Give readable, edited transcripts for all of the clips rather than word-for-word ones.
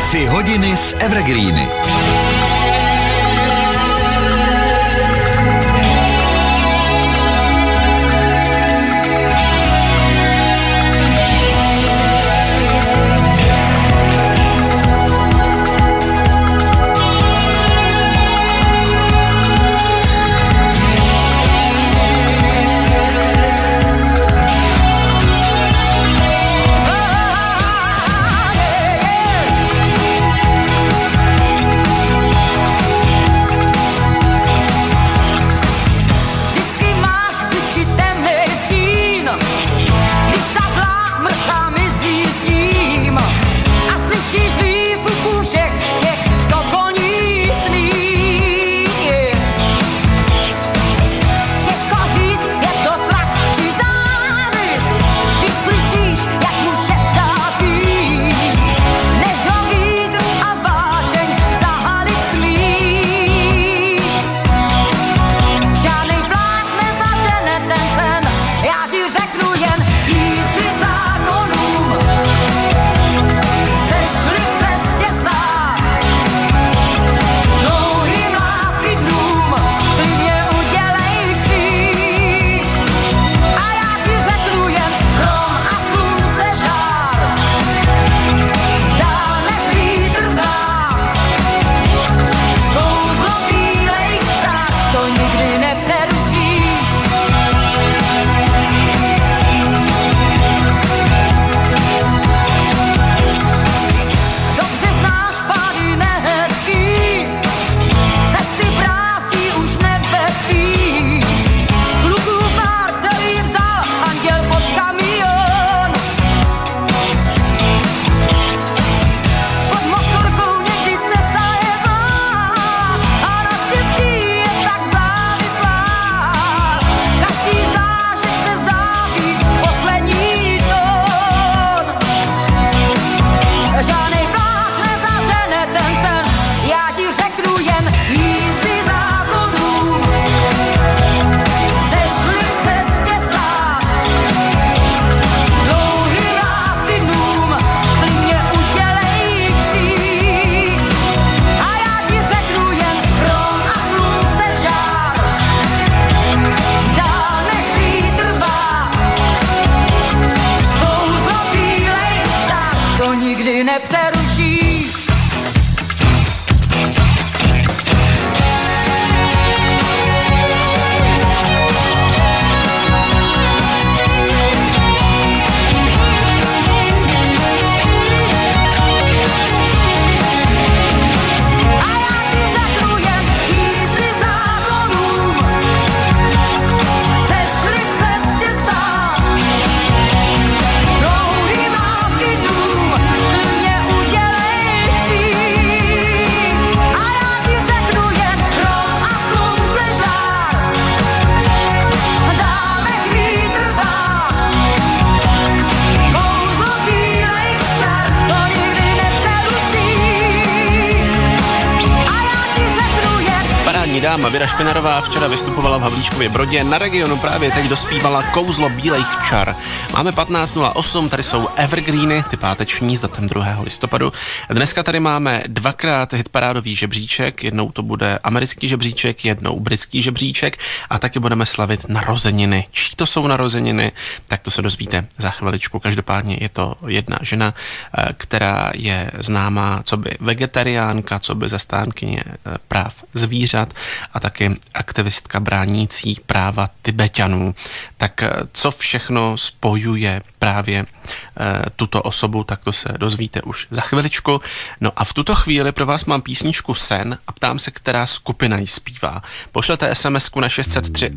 3 hodiny s Evergreeny. Dáma Věra Špinarová včera vystupovala v Havlíčkově Brodě, na Regionu právě teď dospívala Kouzlo bílejch čar. Máme 15:08, tady jsou Evergreeny, ty páteční s datem 2. listopadu. Dneska tady máme dvakrát hitparádový žebříček, jednou to bude americký žebříček, jednou britský žebříček a taky budeme slavit narozeniny. Čí to jsou narozeniny, tak to se dozvíte za chviličku. Každopádně je to jedna žena, která je známá coby vegetariánka, coby zastánkyně práv zvířat a taky aktivistka bránící práva Tibeťanů. Tak co všechno spojuje právě tuto osobu, tak to se dozvíte už za chviličku. No a v tuto chvíli pro vás mám písničku Sen a ptám se, která skupina ji zpívá. Pošlete SMS-ku na 603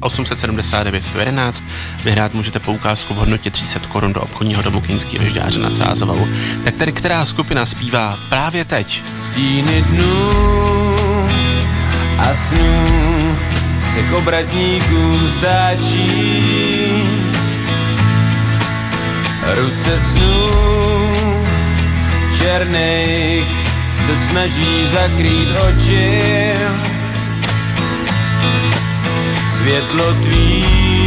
879 111. Vyhrát můžete poukázku v hodnotě 300 Kč do obchodního domu Kinský Vežďáře nad Sázavou. Tak tedy která skupina zpívá právě teď? Stíny dnů a snů se k obratníkům stáčí, ruce snů černých se snaží zakrýt oči, světlo tvý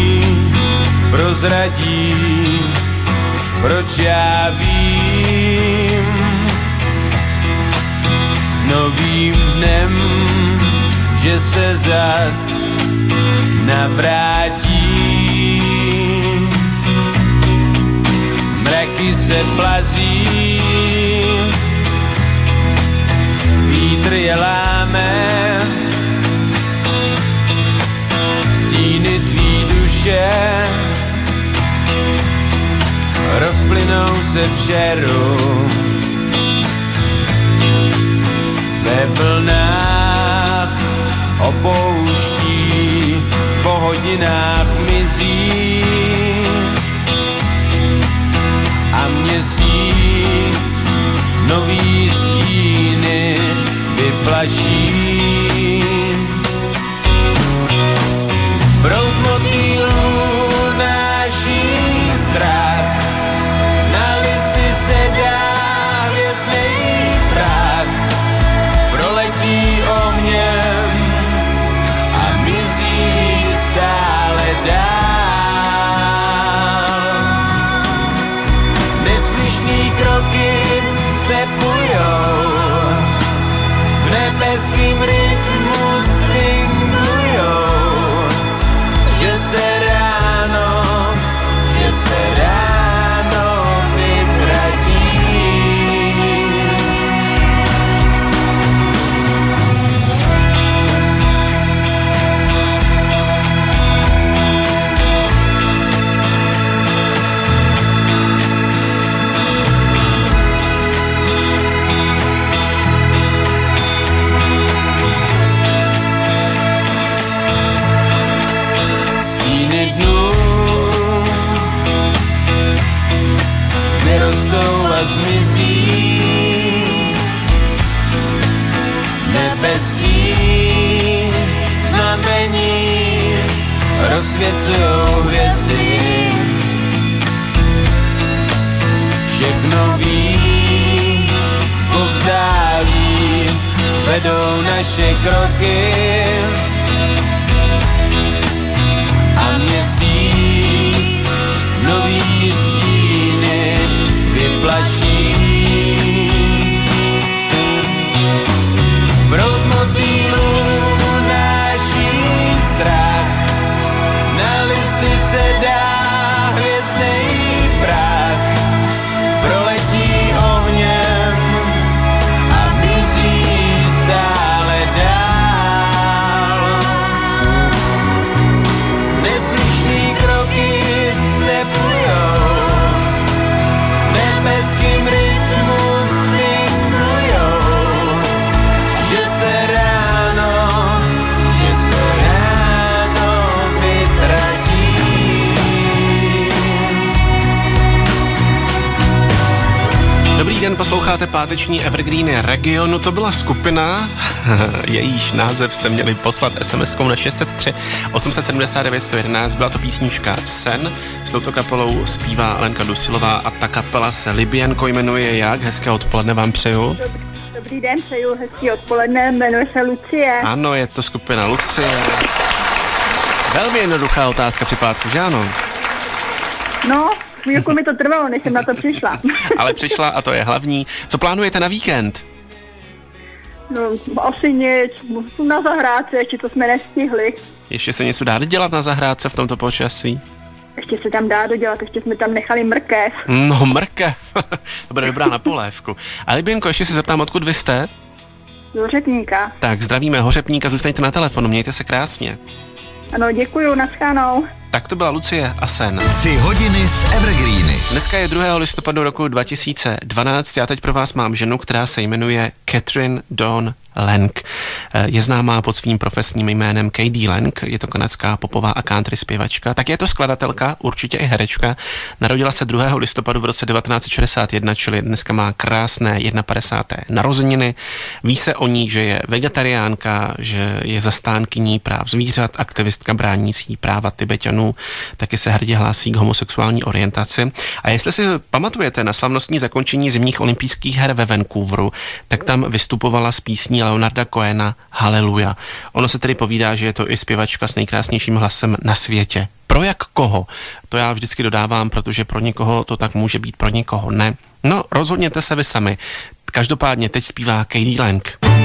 prozradí, proč já vím. s novým dnem, že se zas navrátí. Mraky se plazí, vítr je láme, stíny tvý duše rozplynou se v žeru. Ve vlnách opouští, po hodinách mizí a měsíc nový stíny vyplaší. Proud motýlů náší strach, na listy se dá hvězdnej prach, proletí ohněm a mizí stále dál. Neslyšný kroky stepujou, v nebeským rytmu swingujou, že se ráno vytratí. Stíny dnů vyrostou a zmizí, nebeský znamení rozsvěcujou hvězdy. Všechno ví, zpovzdálí vedou naše kroky a měsíc nový stíny vyplaší. Proud motýlů náší strach, na listy se dá hvězdnej prach, proletí ohněm a mizí stále dál. Neslyšný kroky stepujou, nebeským rytmu swingujou, že se ráno vytratí. Dobrý den, posloucháte páteční Evergreeny Regionu. To byla skupina, jejíž název jste měli poslat SMS-kou na 603 879 111. Byla to písnička Sen. S touto kapelou zpívá Lenka Dusilová a ta kapela se Liběnko jmenuje jak? Hezké odpoledne vám přeju. Dobrý den, přeju hezký odpoledne, jmenuje se Lucie. Ano, je to skupina Lucie. Velmi jednoduchá otázka při pátku, že ano? No, chvílku mi to trvalo, než jsem na to přišla. Ale přišla a to je hlavní. Co plánujete na víkend? No, asi nic, na zahrádce, ještě to jsme nestihli. Ještě se něco dá dělat na zahrádce v tomto počasí? Ještě se tam dá dodělat, ještě jsme tam nechali mrkev. No, mrkev, to bude dobrá na polévku. A Liběnko, ještě se zeptám, odkud vy jste? Z Hořepníka. Tak, zdravíme Hořepníka, zůstaňte na telefonu, mějte se krásně. Ano, děkuju, naschánou. Tak to byla Lucie a Sen. 3 hodiny s Evergreeny. Dneska je 2. listopadu roku 2012. Já teď pro vás mám ženu, která se jmenuje Catherine Dawn Lang. Je známá pod svým profesním jménem K.D. Lang, je to kanadská popová a country zpěvačka. Tak je to skladatelka, určitě i herečka. Narodila se 2. listopadu v roce 1961, čili dneska má krásné 51. narozeniny. Ví se o ní, že je vegetariánka, že je zastánkyní práv zvířat, aktivistka bránící práva Tibeťanů, taky se hrdě hlásí k homosexuální orientaci. A jestli si pamatujete na slavnostní zakončení zimních olympijských her ve Vancouveru, tak tam vystupovala s písní Leonarda Cohena Haleluja. Ono se tedy povídá, že je to i zpěvačka s nejkrásnějším hlasem na světě. Pro jak koho? To já vždycky dodávám, protože pro někoho to tak může být, pro někoho ne. No, rozhodněte se vy sami. Každopádně teď zpívá K.D. Lang.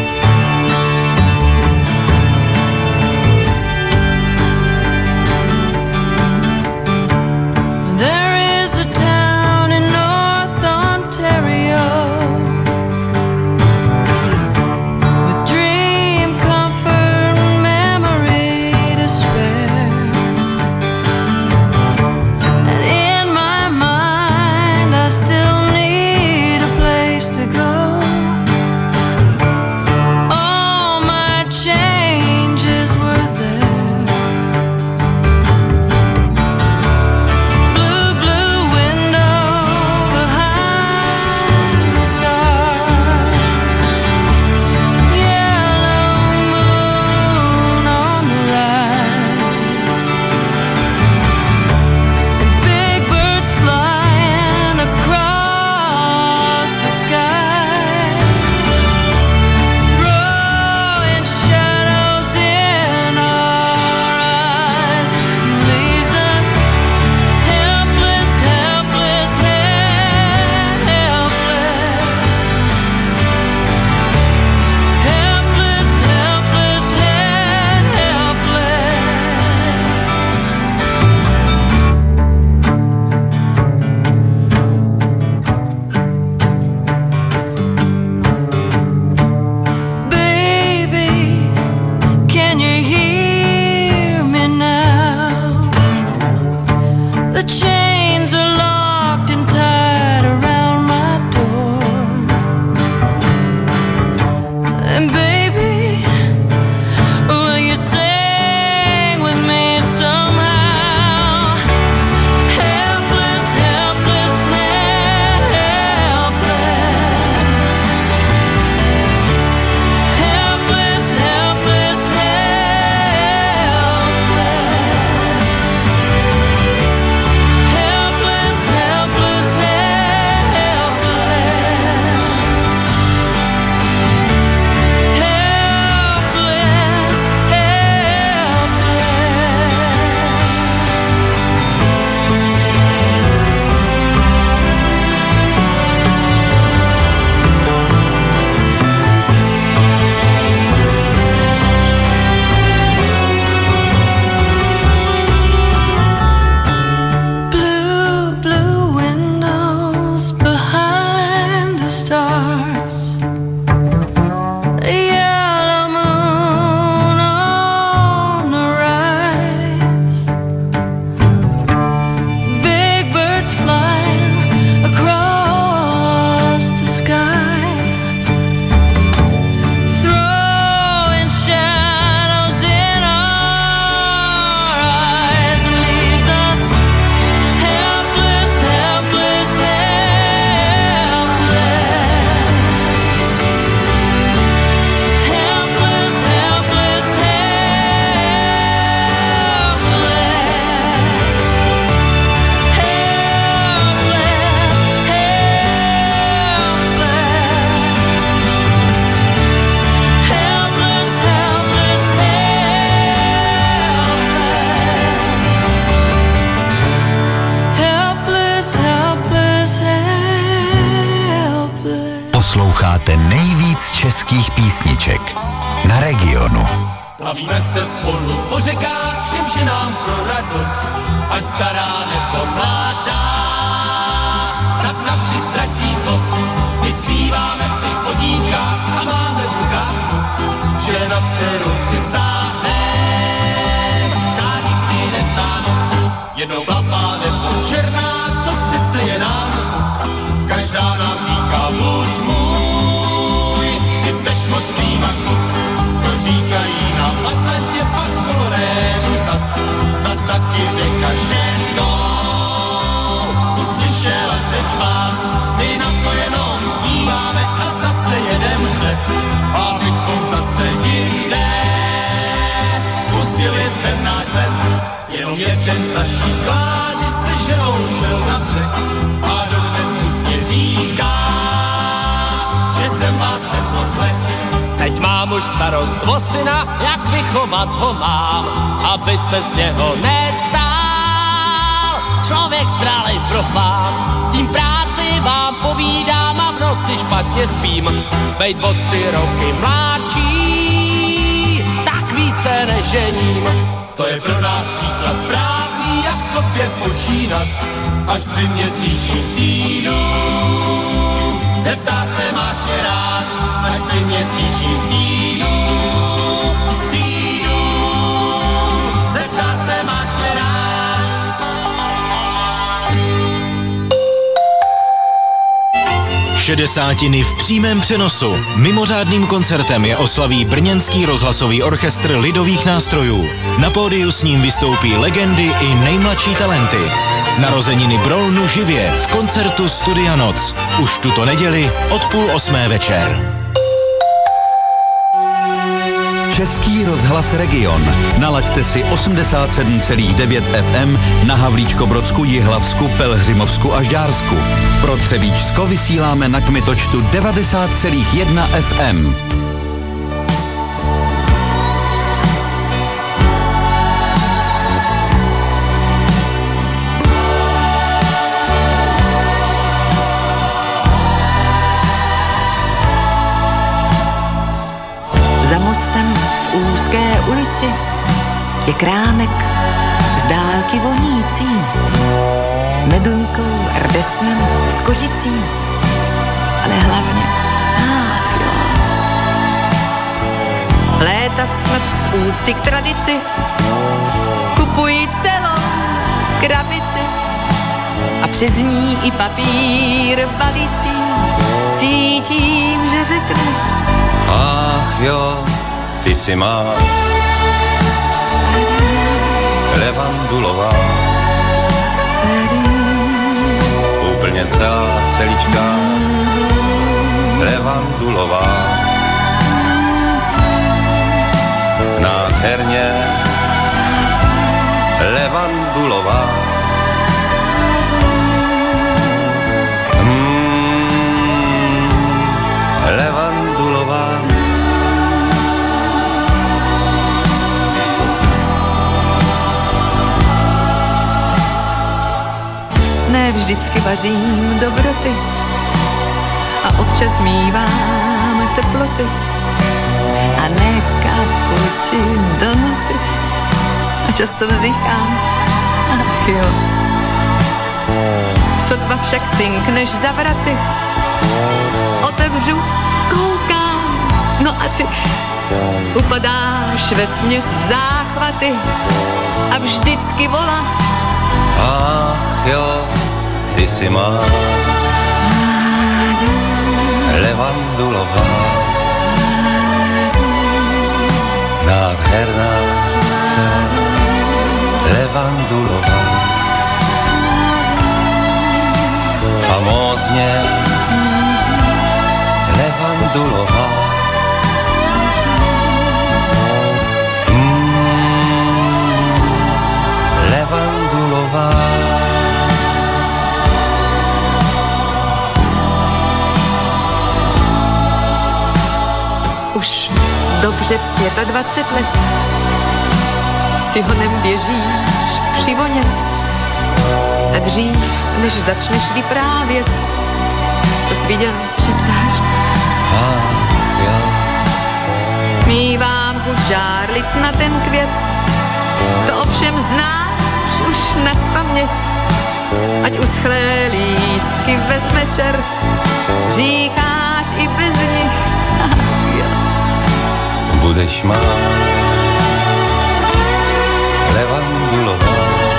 And baby, will you sing with me somehow? Helpless, helpless, helpless. Helpless, helpless, helpless. Helpless, Posloucháte nejvíc českých písniček na Regionu. Bavíme se spolu po řekách, všem ženám pro radost, ať stará nebo mladá, tak navždy ztratí zlost. My zpíváme si o dívkách a máme v rukách moc, že na kterou si sáhnem, ta nikdy nezná noc. Jednoblavá nebo černá, to přece je nám fuk, každá nám říká buď můj, ty seš moc prýma kluk. To říkají na Atlantě, pak Kolorénu zas, snad taky řeka Šendo. Uslyšela teď vás, my na to jenom díváme a zase jedem hned, abychom zase jinde spustili ten náš let. Jenom jeden z naší klády se ženou šel na břeh a dodnes mě říká, že jsem vás neposlech. Teď mám už starost o syna, jak vychovat ho mám, aby se z něho nestál člověk zralej profán. S tím práci vám povídám a v noci špatně spím. Bejt o 3 roky mladší, tak více nežením. To je pro nás příklad správný, jak sobě počínat, až při měsíční sínu. Zeptá se, máš mě rád, až při měsíční sínu. Zeptá se, máš mě rád. Šedesátiny v přímém přenosu. Mimořádným koncertem je oslaví Brněnský rozhlasový orchestr lidových nástrojů. Na pódiu s ním vystoupí legendy i nejmladší talenty. Narozeniny Brolnu živě v koncertu Studia Noc. Už tuto neděli od 7:30 večer. Český rozhlas Region. Nalaďte si 87,9 FM na Havlíčkobrodsku, Jihlavsku, Pelhřimovsku a Žďársku. Pro Třebíčsko vysíláme na kmitočtu 90,1 FM. Za mostem v úzké ulici je krámek z dálky vonící meduňkou, rdesnem, s kořicí, ale hlavně, ach jo. Léta snad z úcty k tradici kupují celou krabici a přes ní i papír balící. Cítím, že řekneš, Ach ty si má levandulová, úplně celíčka levandulová, nádherně levandulová. Levandulová. Ne vždycky vařím dobroty a občas mívám teploty a ne kapuči donuty a často vzdychám, ach jo. Sotva však cinkneš za vraty, otevřu, koukám, no a ty upadáš vesměs v záchvaty a vždycky volá. Ach jo, ty si má levandulová, nádherná se levandulová, famózně levandulová. Levandulová. Už dobře 25 let si honem běžíš přivonět a dřív, než začneš vyprávět, co jsi viděl, šeptáš. Mívám chuť žárlit na ten květ, to ovšem znáš už nazpaměť. Ať uschlé lístky vezme čert, říkáš i bez nich. Budeš má levandulová,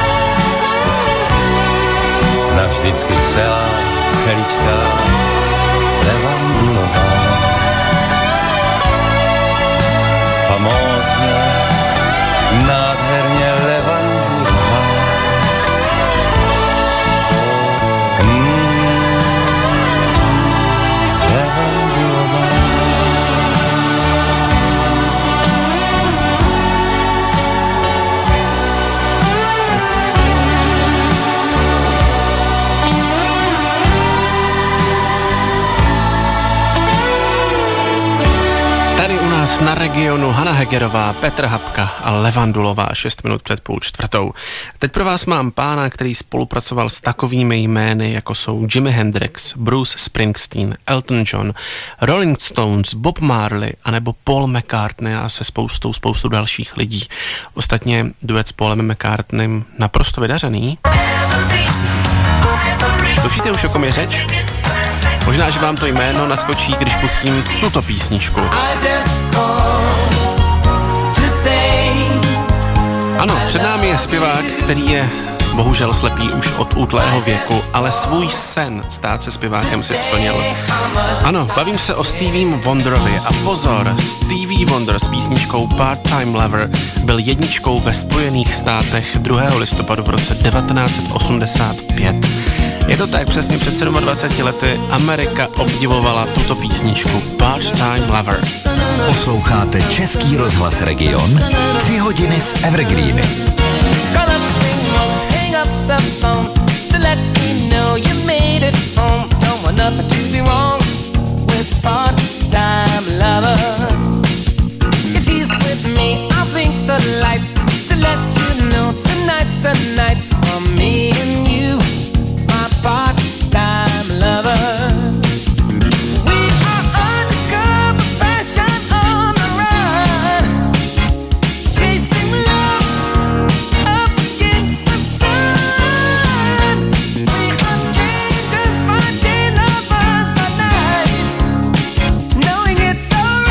navždycky celíčka levandulová, famózně, nádherně levandulová. Levandulová. Na Regionu Hana Hegerová, Petr Habka a Levandulová, 6 minut před 3:30. Teď pro vás mám pána, který spolupracoval s takovými jmény, jako jsou Jimi Hendrix, Bruce Springsteen, Elton John, Rolling Stones, Bob Marley anebo Paul McCartney a se spoustou dalších lidí. Ostatně duet s Paulem McCartneym naprosto vydařený. Tušíte už, o kom je řeč? Možná, že vám to jméno naskočí, když pustím tuto písničku. Ano, před námi je zpěvák, který je bohužel slepý už od útlého věku, ale svůj sen stát se zpěvákem si splnil. Ano, bavím se o Steviem Wonderovi a pozor, Stevie Wonder s písničkou Part-Time Lover byl jedničkou ve Spojených státech 2. listopadu v roce 1985. Je to tak, přesně před 27 lety Amerika obdivovala tuto písničku Part-Time Lover. Posloucháte Český rozhlas Region, 3 hodiny s Evergreeny. Part-time lover. We are undercover passion on the run, chasing love up against the sun. We are strangers finding lovers by night, knowing it's alright.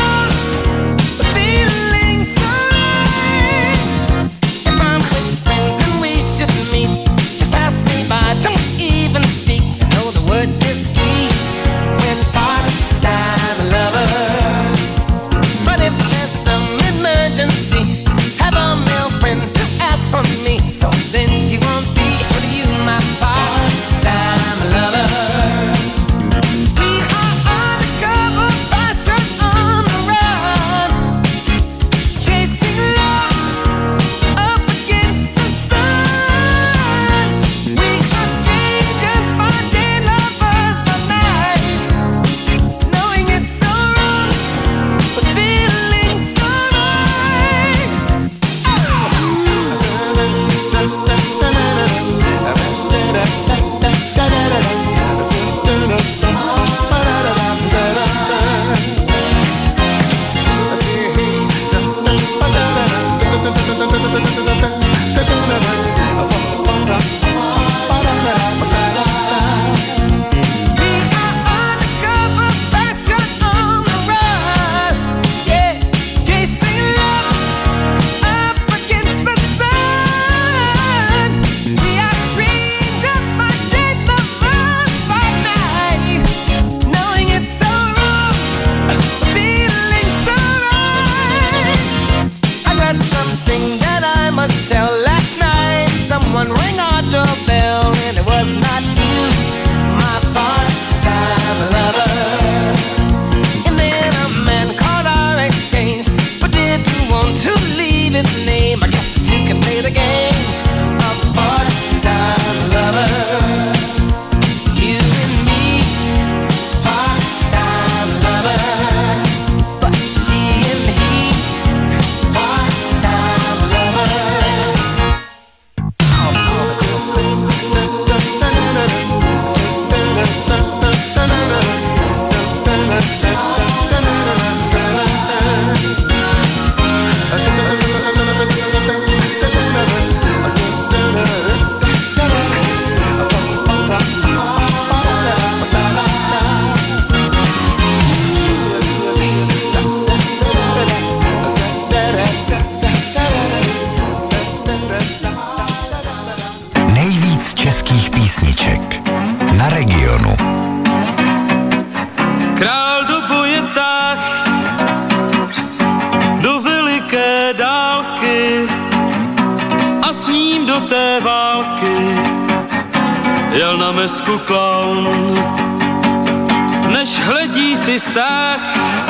mesku klaun. Než hledí si stáh,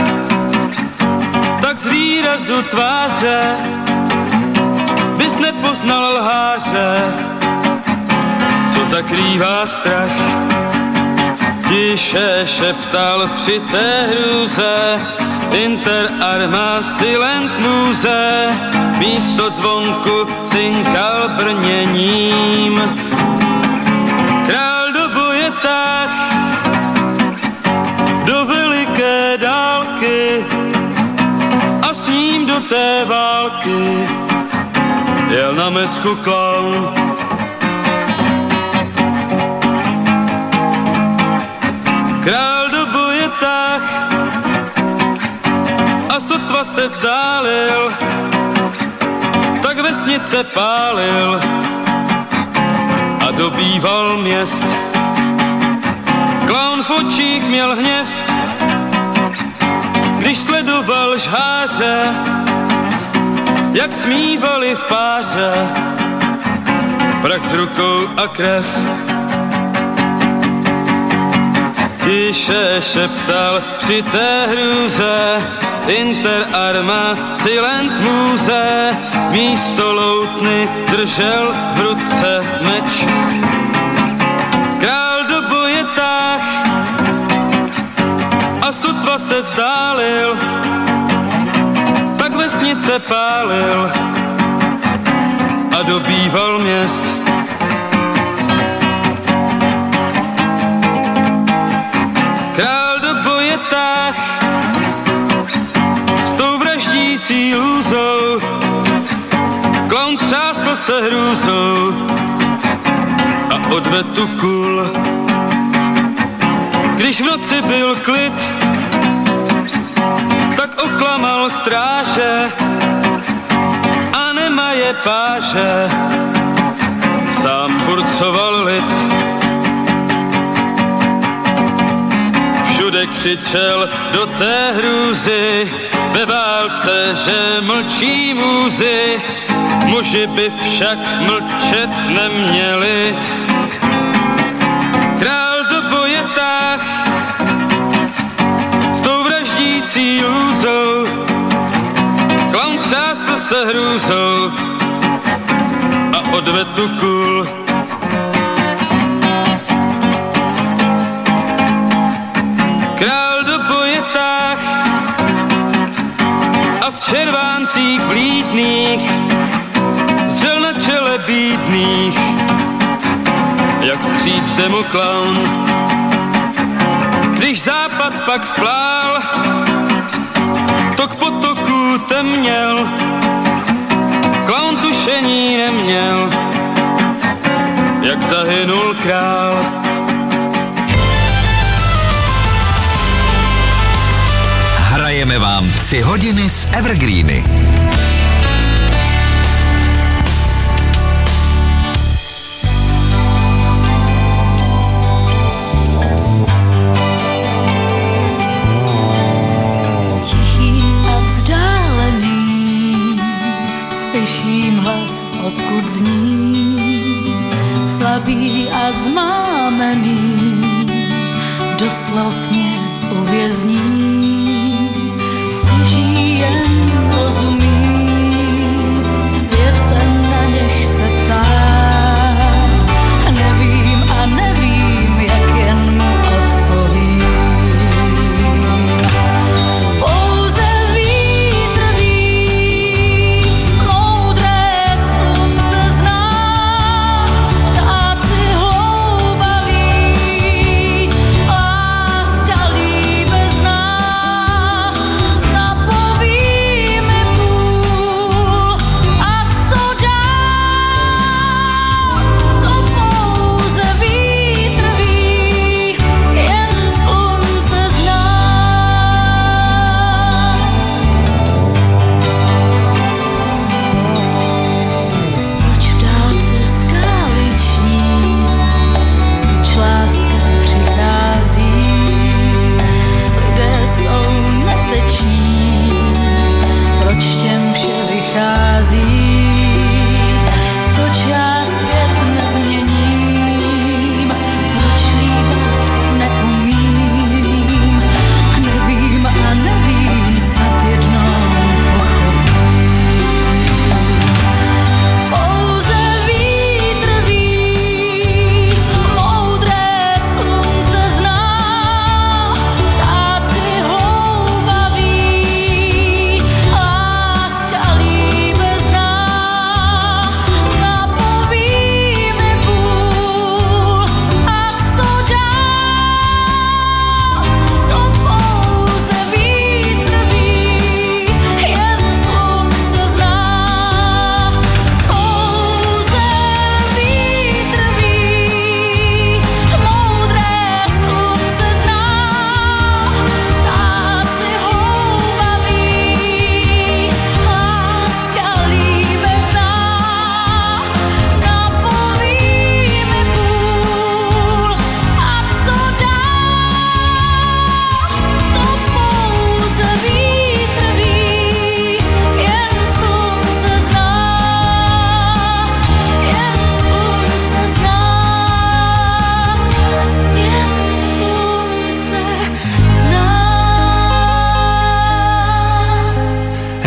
tak z výrazu tváře bys nepoznal lháře, co zakrývá strach. Tiše šeptal při té hrůze Inter arma silent muze, místo zvonku cinkal brněním. Král do boje táh do veliké dálky a s ním do té války jel na mesku klaun. Král do boje táh a sotva se vzdálil, tak vesnice pálil a dobýval měst. Klaun v očích měl hněv, když sledoval žháře, jak smívali v páře, prach s rukou a krev. Tiše šeptal při té hrůze Inter arma silent muze, místo loutny držel v ruce meč. Král do boje táh a sotva se vzdálil, tak vesnice pálil a dobýval měst. Král do boje táh s tou vraždící lůzou, klaun třásl se hrůzou a odvedl kůl. Když v noci byl klid, tak oklamal stráže a nemaje páže, sám burcoval lid. Všude křičel do té hrůzy, ve válce, že mlčí můzy, muži by však mlčet neměli. Král do boje táh s tou vraždící lůzou, klaun třásl se hrůzou a odvedl kůl. Král do boje táh a v červáncích vlídných zdřel na čele bídných, jak stříc jde mu klaun. Když západ pak splál, to k potoku temněl, klaun tušení neměl, jak zahynul král. Hrajeme vám 3 hodiny z Evergreeny. Tichý a vzdálený, slyším hlas, odkud zní, slabý a zmámený, doslovně uvězní. Stěží jen rozumím věcem, na něž se ptám. Nevím a nevím, jak jen mu odpovím. Pouze vítr ví, moudré slunce zná, ptáci hloubaví, láska líbe zná.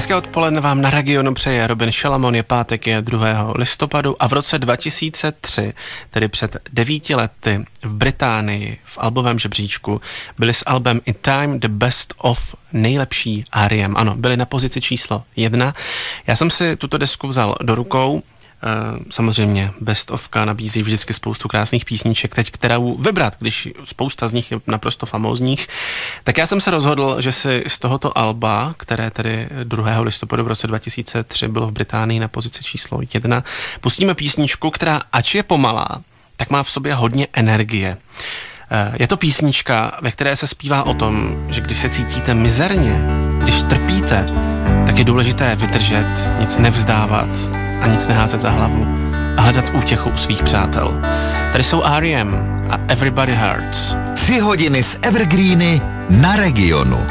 Hezké odpoledne vám na Regionu přeje Robin Šalamon, je pátek, je 2. listopadu a v roce 2003, tedy před 9 lety, v Británii v albovém žebříčku byli s albem In Time the Best of nejlepší R.E.M. Ano, byli na pozici číslo 1. Já jsem si tuto desku vzal do rukou. Samozřejmě Best ofka nabízí vždycky spoustu krásných písniček, teď kterou vybrat, když spousta z nich je naprosto famózních. Tak já jsem se rozhodl, že si z tohoto alba, které tedy 2. listopadu v roce 2003 bylo v Británii na pozici číslo 1, pustíme písničku, která ač je pomalá, tak má v sobě hodně energie. Je to písnička, ve které se zpívá o tom, že když se cítíte mizerně, když trpíte, tak je důležité vydržet, nic nevzdávat a nic neházet za hlavu a hledat útěchu u svých přátel. Tady jsou R.E.M. a Everybody Hurts. 3 hodiny z Evergreeny na Regionu.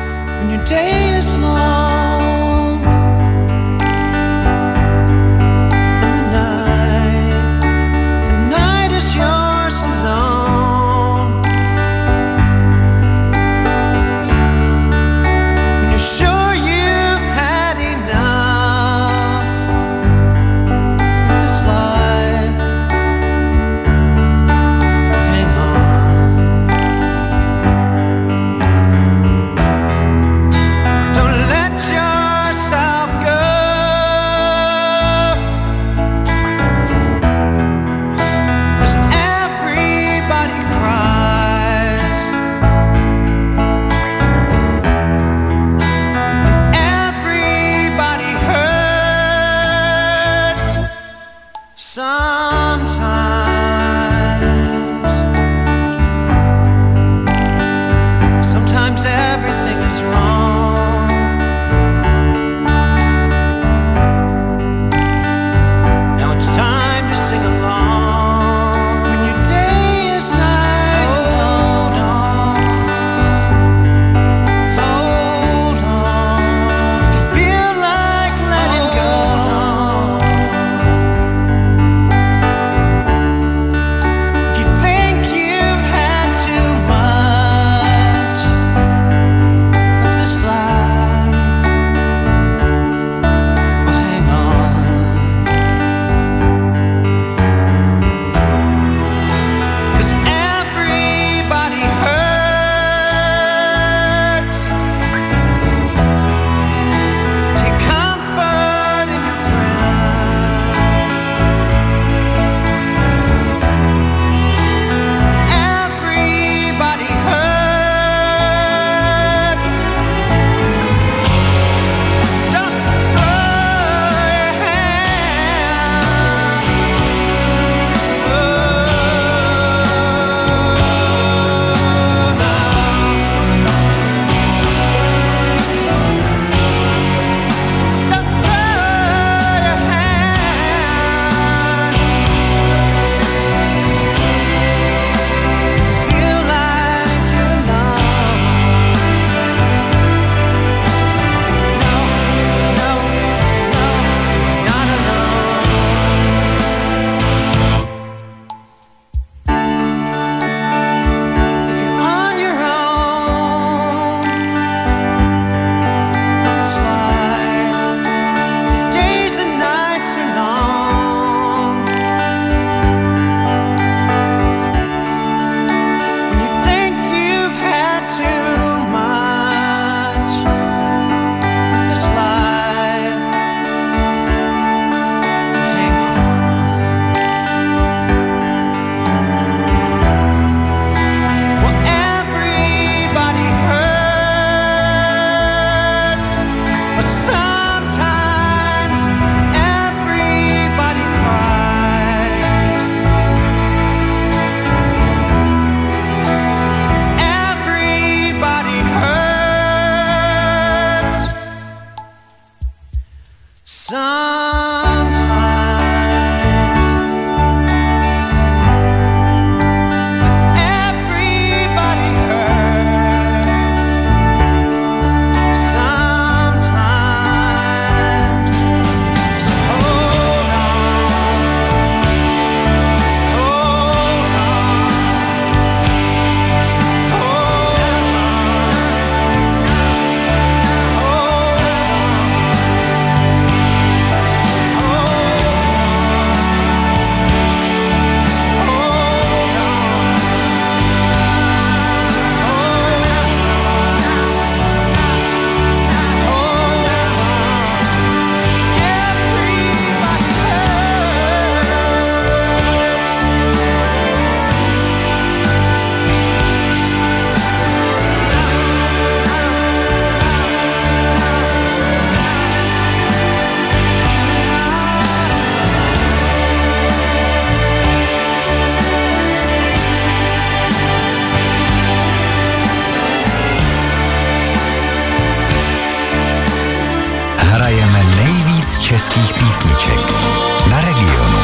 českých písniček na Regionu.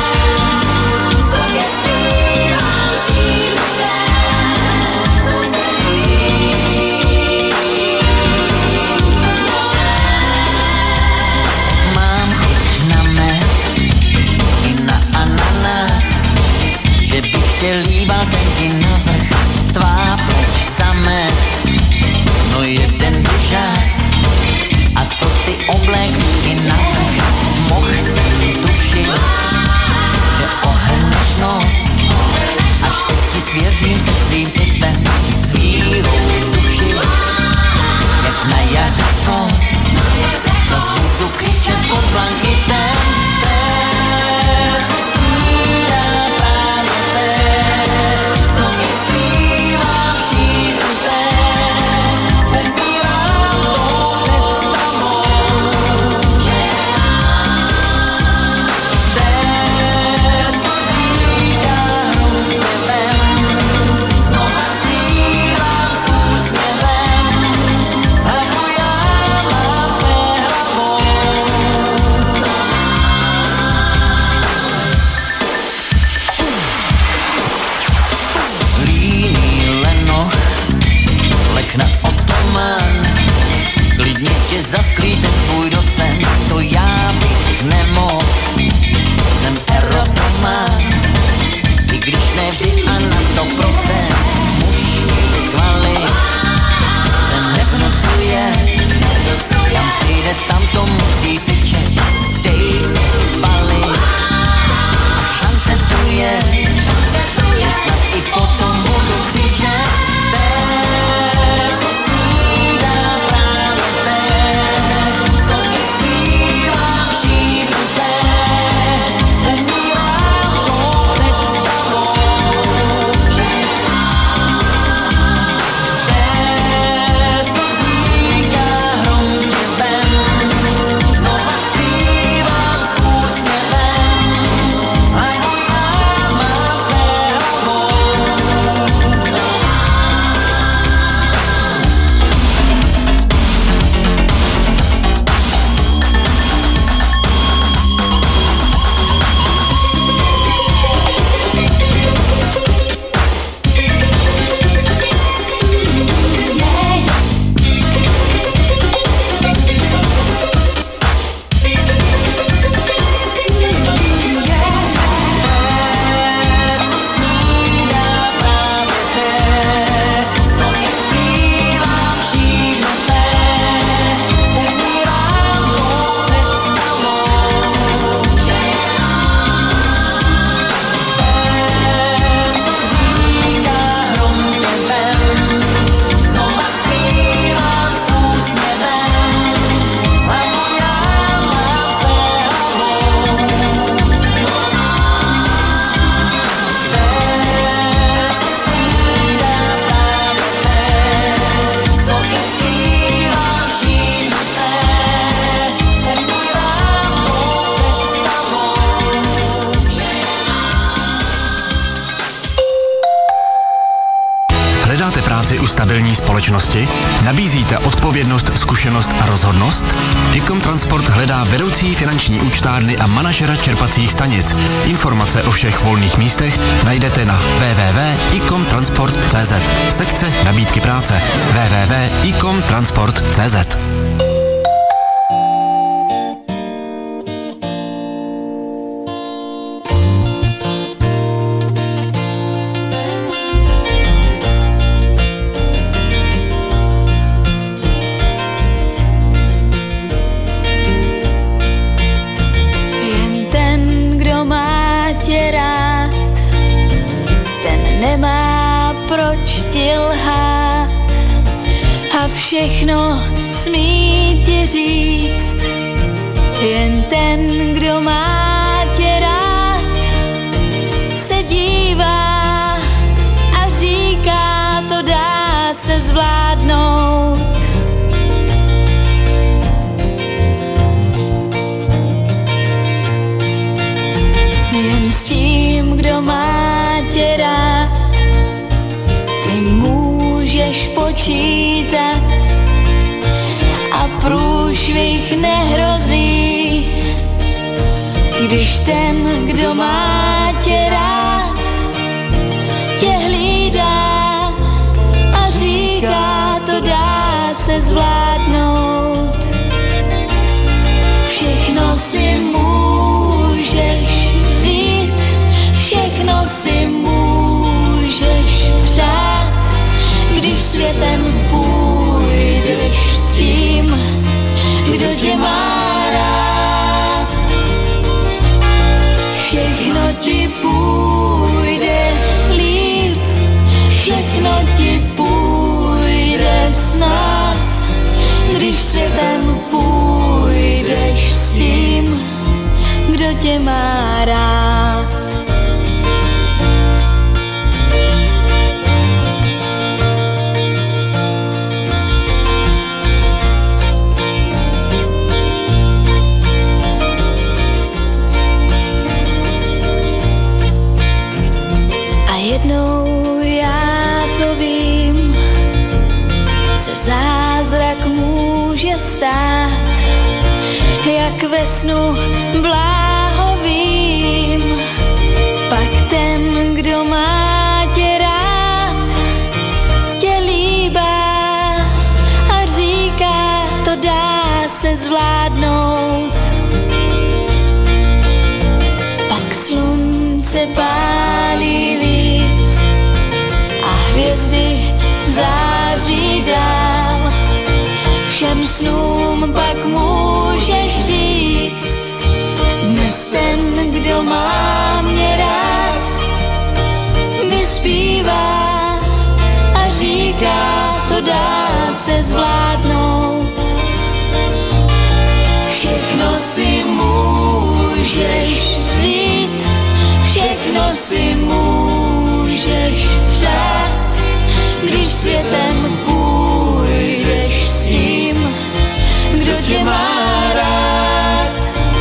Mám chuť na med i na ananas, že bych tě líbal sem ti navrch, tvá pleť samé, no jeden čas. A co ty obléky navrch, mohl jsem tušit, že ohrneš nos, až se ti svěřím se svým citem, s vírou v duši, jak na jaře kos. Dnes budu křičet pod blankytem, co snídá právě teď, co mi zpívám šípnuté, umírám tou představou, že co říká hromtěvem, znova zpívám s úsměvem, a bujávám se hlavou. Líný lenoch, lekna otoman, klidně tě zasklí ten tvůj docent, to já bych nemohl, jsem erotoman, i když ne vždy a na 100%, mužský kvalit se nevnucuje, kam přijde, tam to musí fičet, dej se zbalit, a šance tu je, že snad i potom budu křičet, co snídá právě teď, co ti zpívám šípnuté, umírám tou představou, že co říká hromtěvem, znova zpívám s úsměvem, a bujávám se hlavou. Hledáte práci u stabilní společnosti? Nabízíte odpovědnost, zkušenost a rozhodnost? Icom Transport hledá vedoucí finanční účtárny a manažera čerpacích stanic. Informace o všech volných místech najdete na www.icomtransport.cz. Sekce nabídky práce www.icomtransport.cz. Všechno smí ti říct, jen ten, kdo má tě rád, se dívá a říká, to dá se zvládnout. Jen s tím, kdo má tě rád, ty můžeš počítat a průšvih nehrozí, když ten, kdo má tě rád, tě hlídá a říká, to dá se zvládnout. Všechno si můžeš vzít, všechno si můžeš přát, když světem půjdeš s tím, kdo tě má rád. Všechno ti půjde líp, všechno ti půjde s nás, když světem půjdeš s tím, kdo tě má rád. Jednou já to vím, se zázrak může stát, jak ve snu bláhovým. Pak ten, kdo má tě rád, tě líbá a říká, to dá se zvládnout. Pak slunce pálí víc a hvězdy září dál. Všem snům pak můžeš říct, dnes ten, kdo má mě rád, mi zpívá a říká, to dá se zvládnout. Všechno si můžeš vzít, všechno si můžeš přát, když světem půjdeš s tím, kdo tě má rád.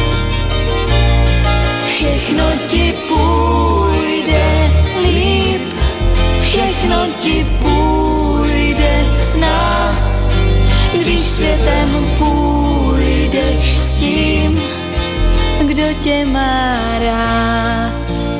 Všechno ti půjde líp, všechno ti půjde s nás, když světem půjdeš s tím, kdo tě má rád.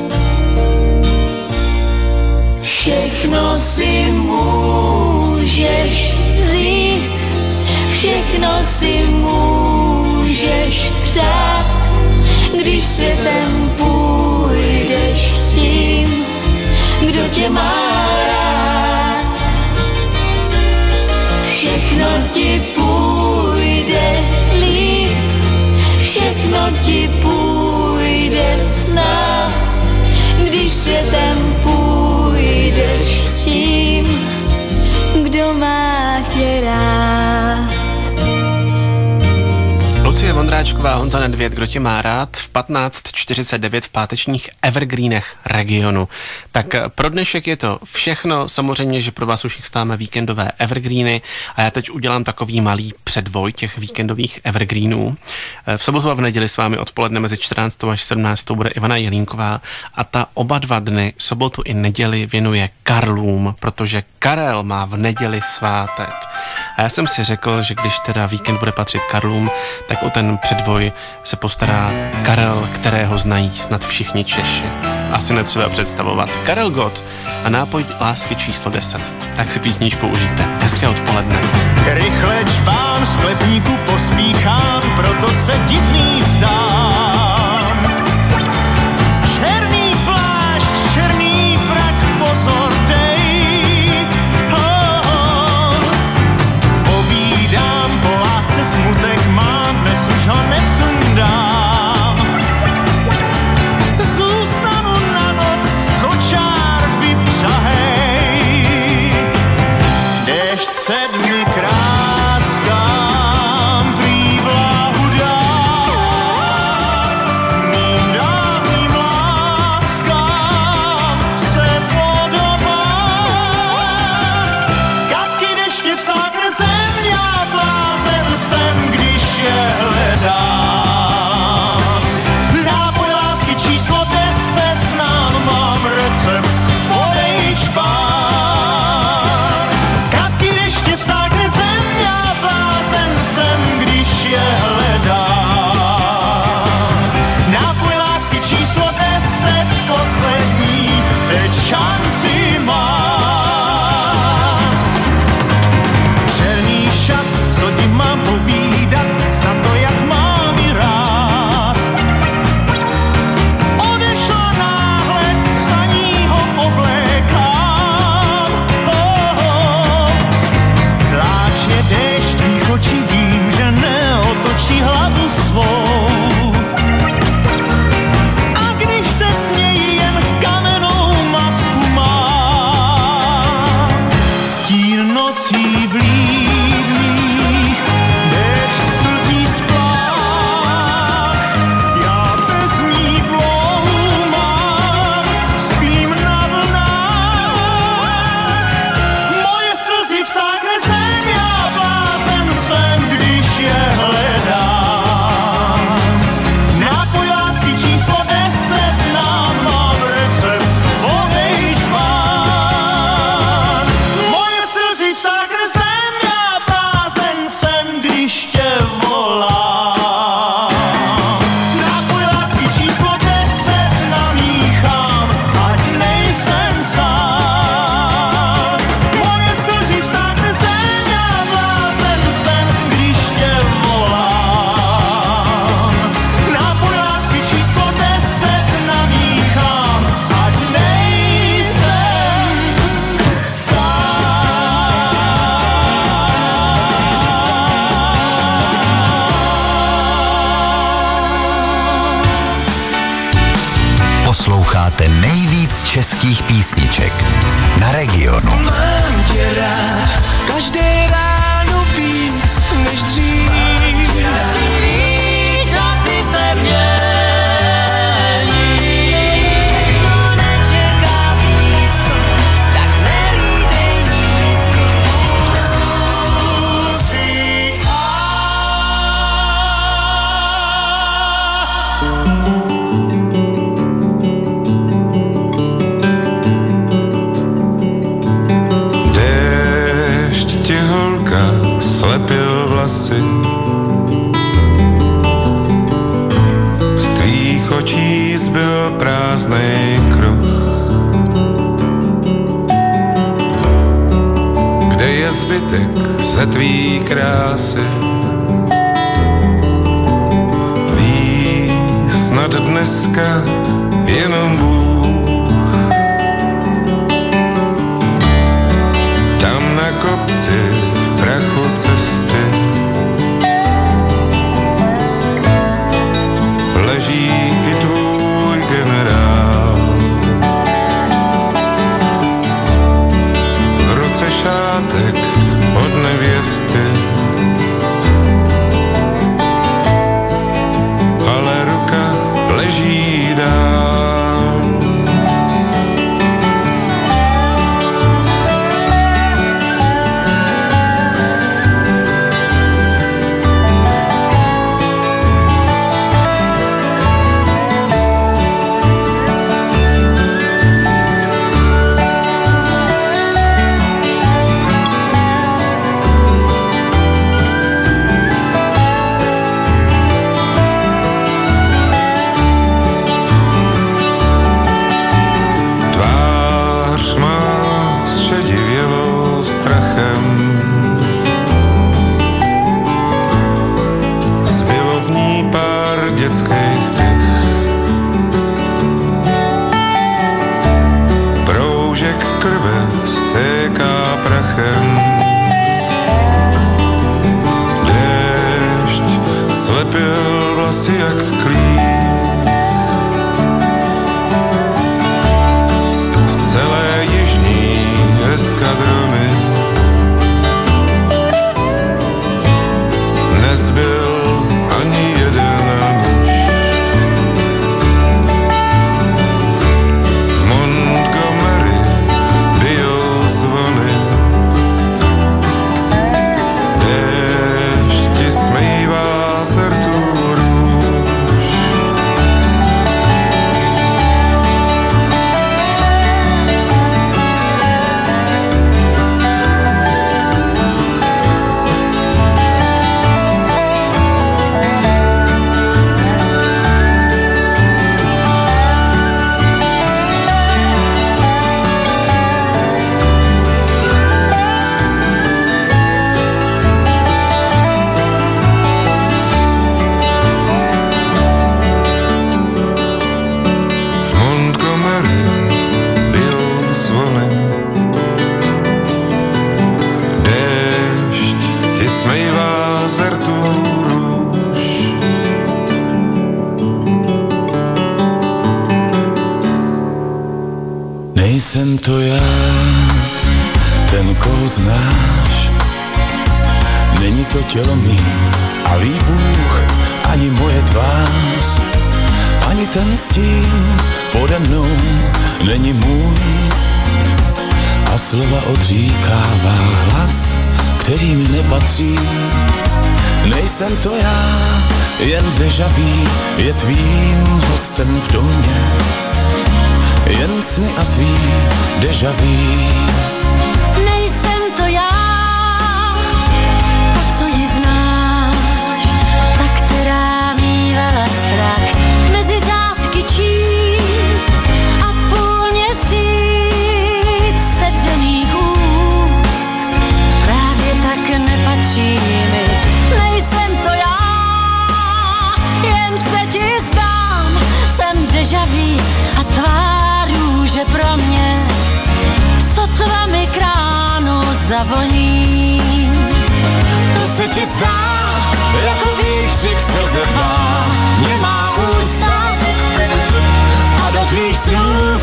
Všechno si můžeš vzít, všechno si můžeš přát, když světem půjdeš s tím, kdo tě má rád. Všechno ti půjde líp, všechno ti půjde s nás, když světem půjdeš s tím, kdo má tě rád. Lucie Vondráčková, Honza Nedvěd, kdo tě má rád, v 15:49 v pátečních Evergreenech regionu. Tak pro dnešek je to všechno, samozřejmě, že pro vás už chystáme víkendové Evergreeny a já teď udělám takový malý předvoj těch víkendových Evergreenů. V sobotu a v neděli s vámi odpoledne mezi 14. až 17. bude Ivana Jelínková a ta oba dva dny, sobotu i neděli, věnuje Karlům, protože Karel má v neděli svátek. A já jsem si řekl, že když teda víkend bude patřit Karlům, tak o ten předvoj se postará Karel, kterého znají snad všichni Češi. Asi netřeba představovat. Karel Gott a nápoj lásky číslo 10. Tak si písničku užijte. Hezké odpoledne. Rychle čpán sklepníku pospíchám, proto se divný zdám. Černý plášť, černý frak, pozor dej. Povídám, po lásce smutek mám, dnes už ho nesundám. Zůstanu na noc, kočár vypřahej. Déšť sedmi kráskám prý vláhu dá. posloucháte nejvíc českých písniček na Regionu. Mám tě rád, každé ráno víc než dřív. Víš, asi se mění. Všechno nečeká blízko, tak nelítej nízko. Slepil vlasy, z tvých očí zbyl prázdnej kruh. Kde je zbytek ze tvý krásy? Ví snad dneska jenom Bůh. Tam na kopci prachu cesty leží i tvůj generál. V ruce šátek od nevěsty, ale ruka leží dál. Proužek krve stéká prachem, déšť slepil vlasy jak klín. Z celé jižní eskadrony nezbyl ani jeden muž. V Montgomery bijou zvony, déšť ti smývá z rtů růž. Nejsem to já, ten koho znáš, není to tělo mý a ví Bůh, ani moje tvář, ani ten stín pode mnou není můj a slova odříkává hlas, který mi nepatří. Nejsem to já, jen déjà vu je tvým hostem v domě, jen sny a tvý déjà vu. Nejsem to já, ta, co ji znáš, ta, která mívala strach mezi řádky číst a půl měsíc sevřených úst. Právě tak nepatří mi. Nejsem to já, jen se ti zdám, jsem déjà vu a tvá růže pro mě, sotva mi k ránu zavoní. To se ti zdá, jako výkřik slze tvá, nemá ústa a do tvých snů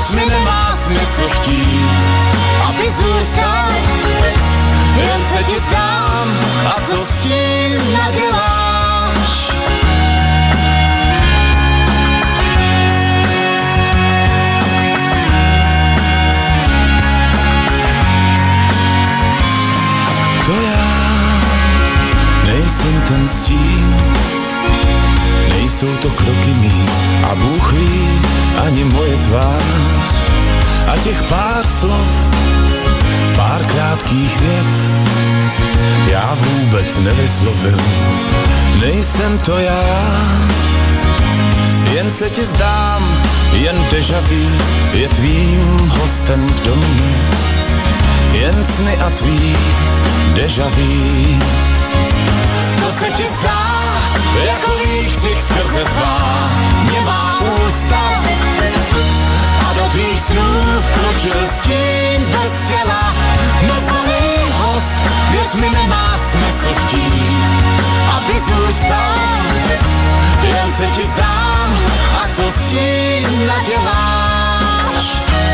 věř mi nemá smysl chtít, aby zůstal, jen se ti zdám, a co s tím naděláš? To já nejsem ten stín, nejsou to kroky mý a Bůh ví ani moje tvář a těch pár slov, pár krátkých vět já vůbec nevyslovil. Nejsem to já, jen se ti zdám, jen déjà vu je tvým hostem v domě, jen sny a tvý déjà vu. To se ti zdá, jako výkřik skrze tvá nemá ústa a do tvých snů vkročil stín bez těla. Nezvaný host, věř mi nemá smysl chtít, aby zůstal, jen se ti zdám, a co s tím naděláš?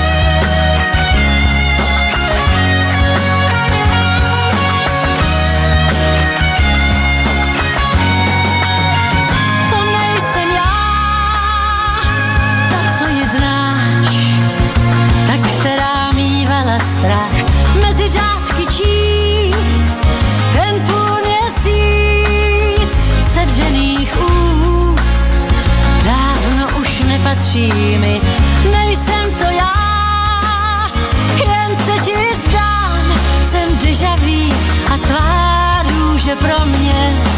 Strach mezi řádky číst, ten půl měsíc sevřených úst dávno už nepatří mi, nejsem to já, jen se ti zdám, jsem déjà vu a tvá růže pro mě